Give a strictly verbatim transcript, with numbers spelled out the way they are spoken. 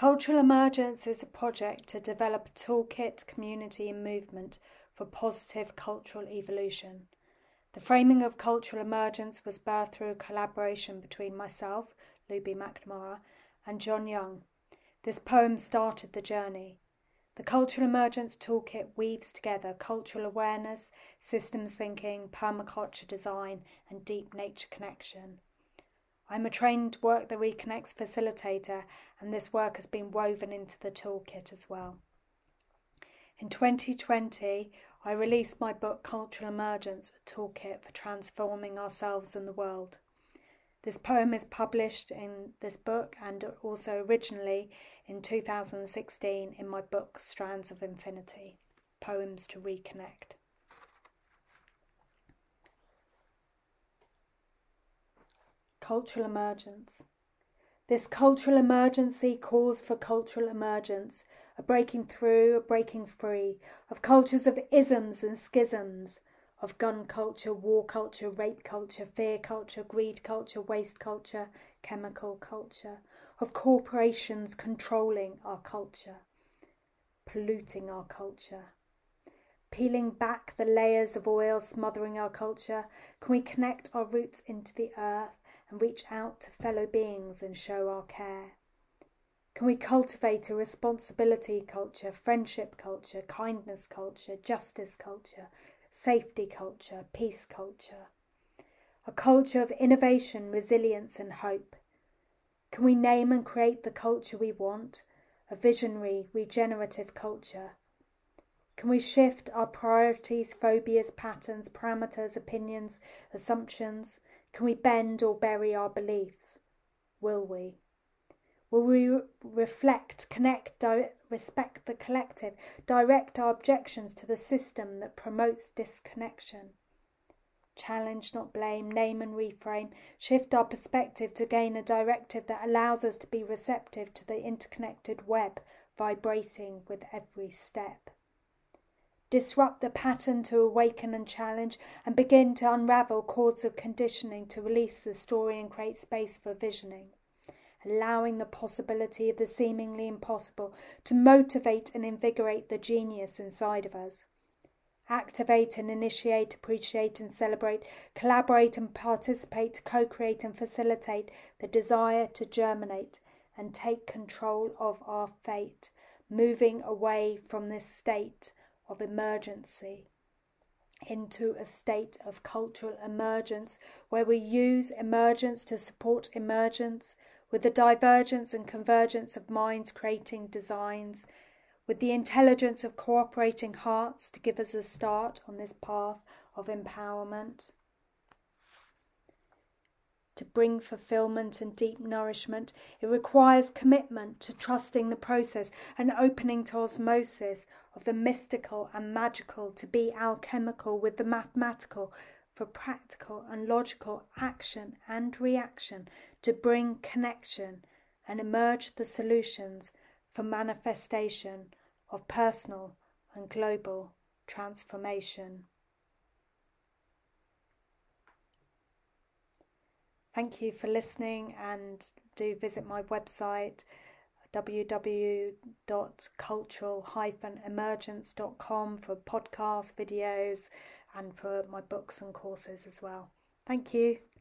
Cultural Emergence is a project to develop a toolkit, community and movement for positive cultural evolution. The framing of Cultural Emergence was birthed through a collaboration between myself, Luby McNamara, and John Young. This poem started the journey. The Cultural Emergence Toolkit weaves together cultural awareness, systems thinking, permaculture design, and deep nature connection. I'm a trained Work That Reconnects facilitator, and this work has been woven into the toolkit as well. In twenty twenty, I released my book Cultural Emergence, a toolkit for transforming ourselves and the world. This poem is published in this book and also originally in two thousand sixteen in my book Strands of Infinity, Poems to Reconnect. Cultural emergence. This cultural emergency calls for cultural emergence, a breaking through, a breaking free, of cultures of isms and schisms, of gun culture, war culture, rape culture, fear culture, greed culture, waste culture, chemical culture, of corporations controlling our culture, polluting our culture. Peeling back the layers of oil smothering our culture, can we connect our roots into the earth and reach out to fellow beings and show our care? Can we cultivate a responsibility culture, friendship culture, kindness culture, justice culture, safety culture, peace culture? A culture of innovation, resilience and hope. Can we name and create the culture we want, a visionary, regenerative culture? Can we shift our priorities, phobias, patterns, parameters, opinions, assumptions? Can we bend or bury our beliefs? Will we? Will we reflect, connect, di- respect the collective, direct our objections to the system that promotes disconnection? Challenge, not blame, name and reframe, shift our perspective to gain a directive that allows us to be receptive to the interconnected web vibrating with every step. Disrupt the pattern to awaken and challenge and begin to unravel cords of conditioning to release the story and create space for visioning. Allowing the possibility of the seemingly impossible to motivate and invigorate the genius inside of us. Activate and initiate, appreciate and celebrate, collaborate and participate to co-create and facilitate the desire to germinate and take control of our fate, moving away from this state of emergency into a state of cultural emergence where we use emergence to support emergence, with the divergence and convergence of minds creating designs, with the intelligence of cooperating hearts to give us a start on this path of empowerment. To bring fulfillment and deep nourishment, it requires commitment to trusting the process and opening to osmosis of the mystical and magical to be alchemical with the mathematical for practical and logical action and reaction to bring connection and emerge the solutions for manifestation of personal and global transformation. Thank you for listening, and do visit my website w w w dot cultural dash emergence dot com for podcasts, videos and for my books and courses as well. Thank you.